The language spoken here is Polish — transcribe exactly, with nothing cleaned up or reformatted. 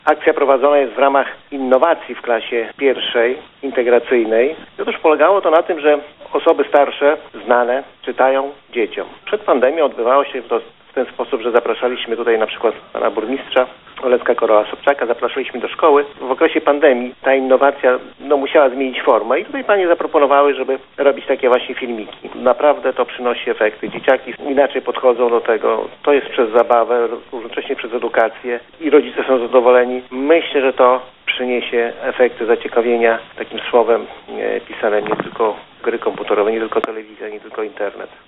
Akcja prowadzona jest w ramach innowacji w klasie pierwszej, integracyjnej. Otóż polegało to na tym, że osoby starsze, znane, czytają dzieciom. Przed pandemią odbywało się to w ten sposób, że zapraszaliśmy tutaj na przykład pana burmistrza Olecka Korola-Sobczaka, zapraszaliśmy do szkoły. W okresie pandemii ta innowacja no, musiała zmienić formę i tutaj panie zaproponowały, żeby robić takie właśnie filmiki. Naprawdę to przynosi efekty. Dzieciaki inaczej podchodzą do tego. To jest przez zabawę, równocześnie przez edukację i rodzice są zadowoleni. Myślę, że to przyniesie efekty zaciekawienia takim słowem e, pisanym, nie tylko gry komputerowe, nie tylko telewizja, nie tylko internet.